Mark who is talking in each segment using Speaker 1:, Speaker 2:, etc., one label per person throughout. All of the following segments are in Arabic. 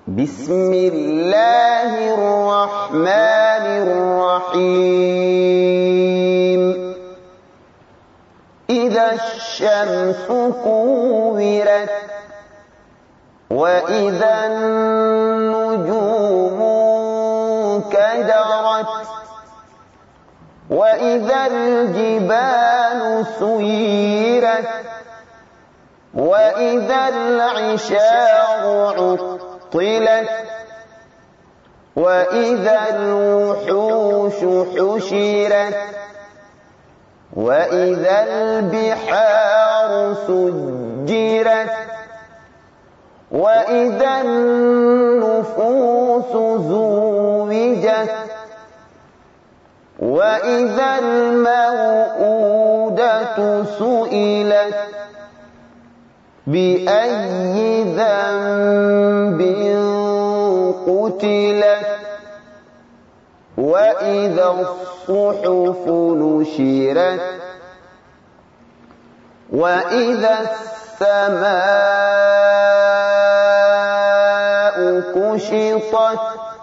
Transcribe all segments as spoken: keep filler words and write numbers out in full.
Speaker 1: بسم الله الرحمن الرحيم إذا الشمس كورت وإذا النجوم انكدرت وإذا الجبال سيرت وإذا العشار عطلت وإذا الوحوش حشرت وإذا البحار سجرت وإذا النفوس زوجت وإذا الموءودة سئلت بأي ذنب قتلت وإذا الصحف نشرت وإذا السماء كشطت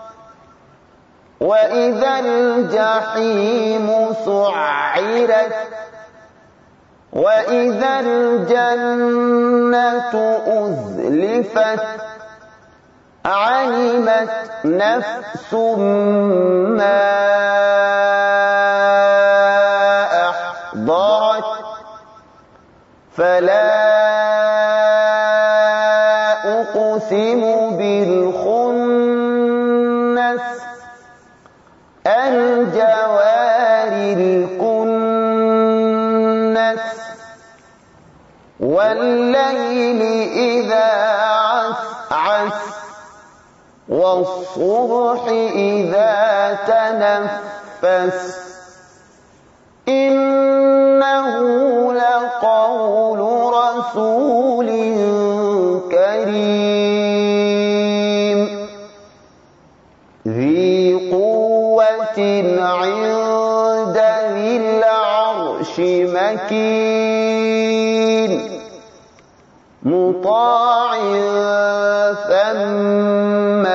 Speaker 1: وإذا الجحيم سعرت وإذا الجنة أزلفت علمت نفس ما أحضرت فلا أقسم بالخنس الجوار الكنس والليل إذا عسعس والصبح إذا تنفس إنه لقول رسول كريم ذي قوة عند ذي العرش مكين مطاع ثم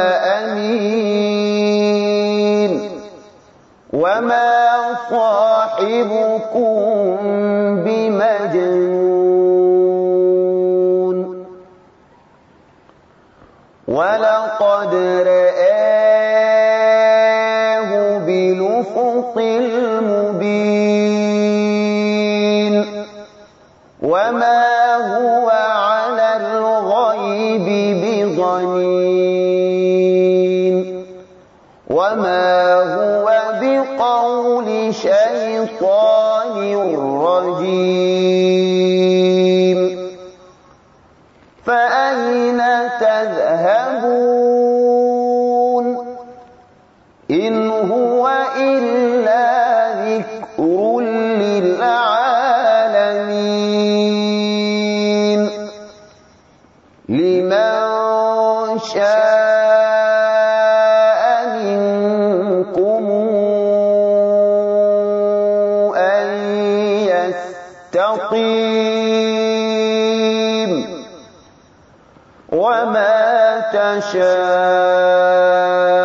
Speaker 1: أمين وما صاحبكم بمجنون ولقد رآه بالأفق المبين وما هو على الغيب بضنين وما هو بقول شيطان رجيم فأين تذهبون إن هو إلا ذكر للعالمين لمن شاء منكم أن يستقيم وما تشاءون